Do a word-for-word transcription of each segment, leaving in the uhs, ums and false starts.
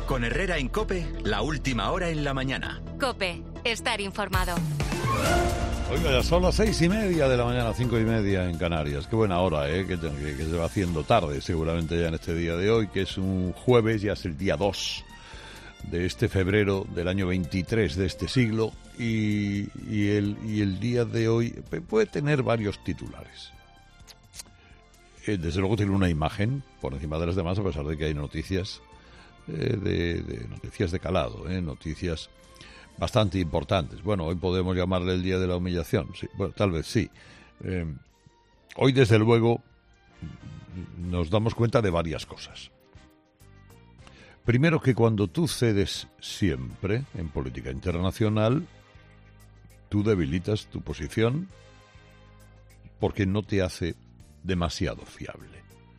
Con Herrera en COPE, la última hora en la mañana. COPE, estar informado. Oiga, ya son las seis y media de la mañana, cinco y media en Canarias. Qué buena hora, ¿eh? Que, que, que se va haciendo tarde seguramente ya en este día de hoy, que es un jueves, ya es el día dos de este febrero del año veintitrés de este siglo. Y, y, el, y el día de hoy puede tener varios titulares. Eh, desde luego tiene una imagen por encima de las demás, a pesar de que hay noticias eh, de, de noticias de calado, eh, noticias bastante importantes. Bueno, hoy podemos llamarle el día de la humillación, sí, bueno, tal vez sí. Eh, hoy, desde luego, nos damos cuenta de varias cosas. Primero, que cuando tú cedes siempre en política internacional, tú debilitas tu posición porque no te hace demasiado fiable.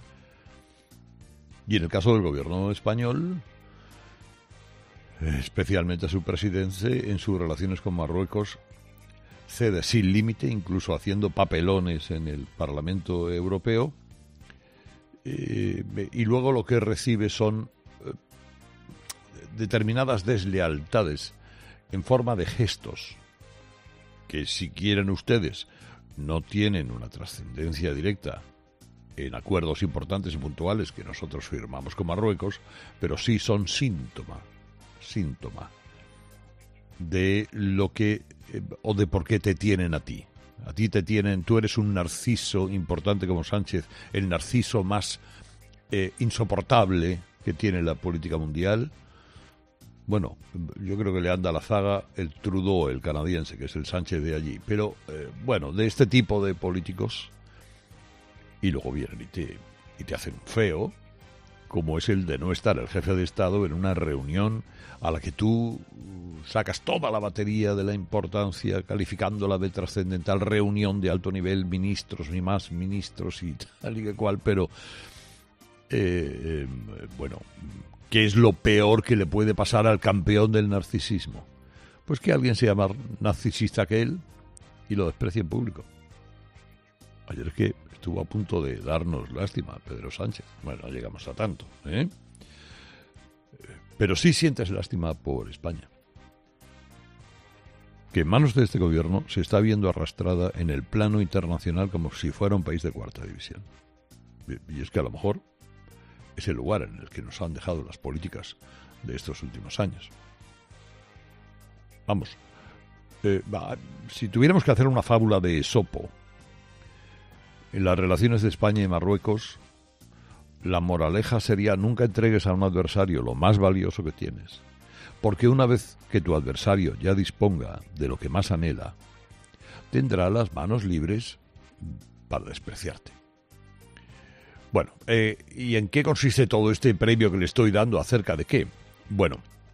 Y en el caso del gobierno español, especialmente a su presidente, en sus relaciones con Marruecos, cede sin límite, incluso haciendo papelones en el Parlamento Europeo, eh, y luego lo que recibe son eh, determinadas deslealtades en forma de gestos, que si quieren ustedes no tienen una trascendencia directa en acuerdos importantes y puntuales que nosotros firmamos con Marruecos, pero sí son síntoma síntoma de lo que eh, o de por qué te tienen a ti. A ti te tienen, tú eres un narciso importante como Sánchez, el narciso más eh, insoportable que tiene la política mundial. Bueno, yo creo que le anda a la zaga el Trudeau, el canadiense, que es el Sánchez de allí. Pero, eh, bueno, de este tipo de políticos, y luego vienen y te, y te hacen un feo, como es el de no estar el jefe de Estado en una reunión a la que tú sacas toda la batería de la importancia, calificándola de trascendental, reunión de alto nivel, ministros, ni más ministros y tal y que cual, pero, eh, eh, bueno, ¿qué es lo peor que le puede pasar al campeón del narcisismo? Pues que alguien sea más narcisista que él y lo desprecie en público. Ayer es que estuvo a punto de darnos lástima Pedro Sánchez. Bueno, no llegamos a tanto, ¿eh? Pero sí sientes lástima por España, que en manos de este gobierno se está viendo arrastrada en el plano internacional como si fuera un país de cuarta división. Y es que a lo mejor es el lugar en el que nos han dejado las políticas de estos últimos años. Vamos, eh, va, si tuviéramos que hacer una fábula de Esopo en las relaciones de España y Marruecos, la moraleja sería: nunca entregues a un adversario lo más valioso que tienes, porque una vez que tu adversario ya disponga de lo que más anhela, tendrá las manos libres para despreciarte. Bueno, eh, ¿y en qué consiste todo este premio que le estoy dando? ¿Acerca de qué? Bueno,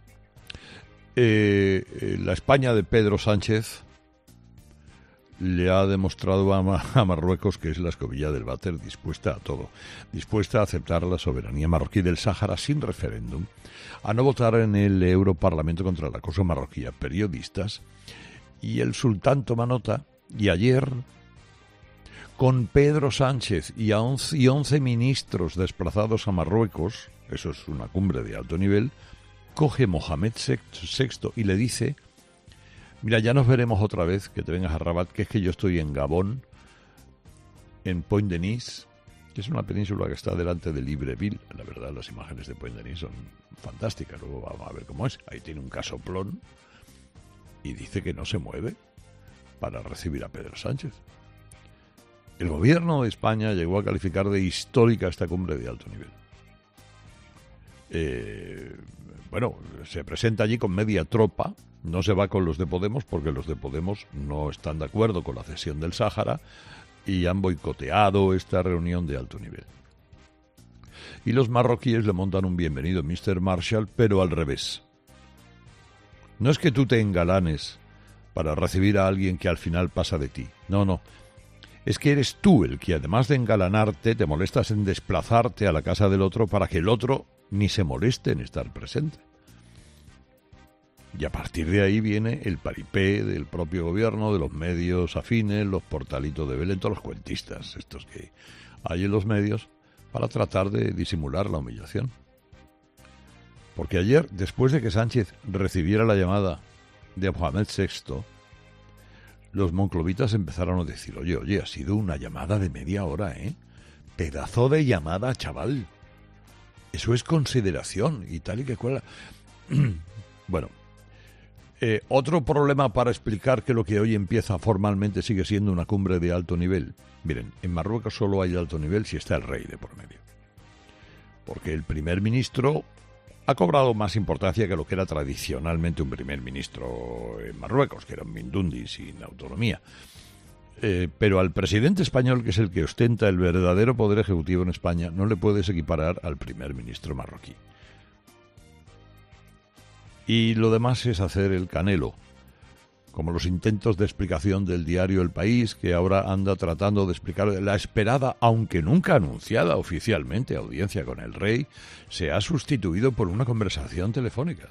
eh, la España de Pedro Sánchez le ha demostrado a, Ma- a Marruecos que es la escobilla del váter, dispuesta a todo, dispuesta a aceptar la soberanía marroquí del Sáhara sin referéndum, a no votar en el Europarlamento contra el acoso marroquí a periodistas, y el sultán toma nota, y ayer, con Pedro Sánchez y a once, y once ministros desplazados a Marruecos, eso es una cumbre de alto nivel, coge Mohamed sexto y le dice: mira, ya nos veremos otra vez que te vengas a Rabat, que es que yo estoy en Gabón, en Point-Denis, que es una península que está delante de Libreville. La verdad, las imágenes de Point-Denis son fantásticas, luego vamos a ver cómo es. Ahí tiene un casoplón y dice que no se mueve para recibir a Pedro Sánchez. El gobierno de España llegó a calificar de histórica esta cumbre de alto nivel. Eh, bueno, se presenta allí con media tropa. No se va con los de Podemos porque los de Podemos no están de acuerdo con la cesión del Sáhara y han boicoteado esta reunión de alto nivel. Y los marroquíes le montan un bienvenido mister Marshall, pero al revés. No es que tú te engalanes para recibir a alguien que al final pasa de ti. No, no. Es que eres tú el que, además de engalanarte, te molestas en desplazarte a la casa del otro para que el otro ni se moleste en estar presente. Y a partir de ahí viene el paripé del propio gobierno, de los medios afines, los portalitos de Belén, todos los cuentistas, estos que hay en los medios, para tratar de disimular la humillación. Porque ayer, después de que Sánchez recibiera la llamada de Mohamed sexto, los monclovitas empezaron a decir, oye, oye, ha sido una llamada de media hora, ¿eh? Pedazo de llamada, chaval. Eso es consideración y tal y que cual. Bueno, eh, otro problema para explicar que lo que hoy empieza formalmente sigue siendo una cumbre de alto nivel. Miren, en Marruecos solo hay alto nivel si está el rey de por medio. Porque el primer ministro ha cobrado más importancia que lo que era tradicionalmente un primer ministro en Marruecos, que era un mindundi sin autonomía. Eh, pero al presidente español, que es el que ostenta el verdadero poder ejecutivo en España, no le puedes equiparar al primer ministro marroquí. Y lo demás es hacer el canelo, como los intentos de explicación del diario El País, que ahora anda tratando de explicar la esperada, aunque nunca anunciada oficialmente, audiencia con el rey, se ha sustituido por una conversación telefónica.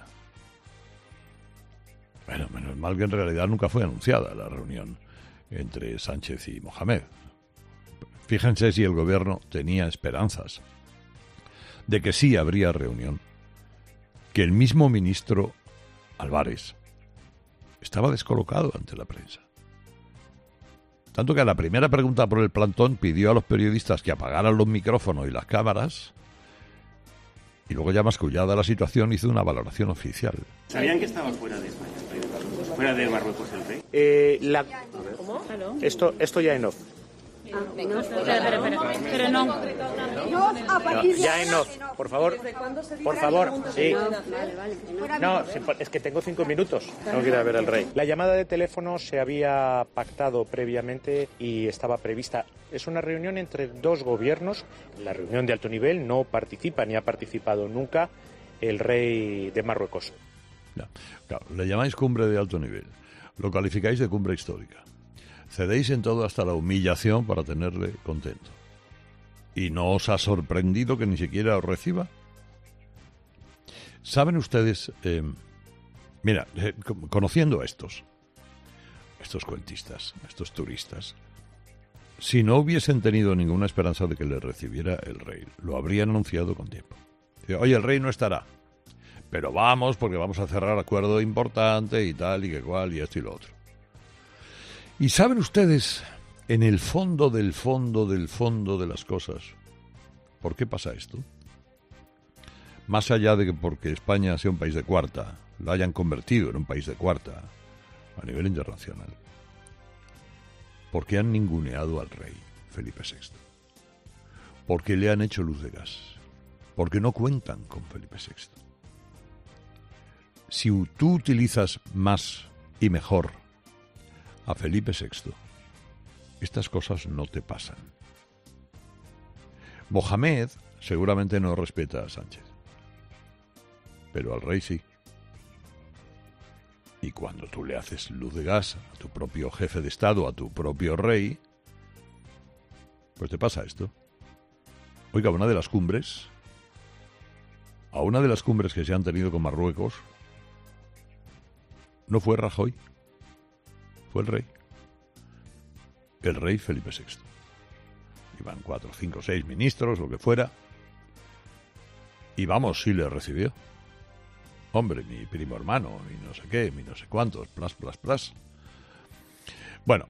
Bueno, menos mal que en realidad nunca fue anunciada la reunión entre Sánchez y Mohamed. Fíjense si el gobierno tenía esperanzas de que sí habría reunión, que el mismo ministro Álvarez estaba descolocado ante la prensa. Tanto que a la primera pregunta por el plantón pidió a los periodistas que apagaran los micrófonos y las cámaras, y luego, ya mascullada la situación, hizo una valoración oficial. ¿Sabían que estaba fuera de España, fuera de Marruecos el rey? Eh, la... ¿Cómo? Esto, esto ya en off. Ah, venga, espera, espera, espera. Pero no. No, ya en off, por favor. Por favor, sí. No, es que tengo cinco minutos. Tengo que ir a ver al rey. La llamada de teléfono se había pactado previamente y estaba prevista. Es una reunión entre dos gobiernos. La reunión de alto nivel no participa ni ha participado nunca el rey de Marruecos. No, claro, le llamáis cumbre de alto nivel. Lo calificáis de cumbre histórica. Cedéis en todo hasta la humillación para tenerle contento. ¿Y no os ha sorprendido que ni siquiera os reciba? ¿Saben ustedes? Eh, mira, eh, conociendo a estos, estos cuentistas, estos turistas, si no hubiesen tenido ninguna esperanza de que le recibiera el rey, lo habrían anunciado con tiempo. Oye, el rey no estará, pero vamos porque vamos a cerrar acuerdo importante y tal y que cual y esto y lo otro. Y saben ustedes, en el fondo del fondo del fondo de las cosas, ¿por qué pasa esto? Más allá de que porque España sea un país de cuarta, lo hayan convertido en un país de cuarta a nivel internacional. Porque han ninguneado al rey Felipe sexto. Porque le han hecho luz de gas. Porque no cuentan con Felipe sexto. Si tú utilizas más y mejor a Felipe sexto, estas cosas no te pasan. Mohamed seguramente no respeta a Sánchez, pero al rey sí. Y cuando tú le haces luz de gas a tu propio jefe de Estado, a tu propio rey, pues te pasa esto. Oiga, una de las cumbres, a una de las cumbres que se han tenido con Marruecos, no fue Rajoy, fue el rey. El rey Felipe sexto. Iban cuatro, cinco, seis ministros, lo que fuera. Y vamos, sí le recibió. Hombre, mi primo hermano, y no sé qué, y no sé cuántos, plas, plas, plas. Bueno,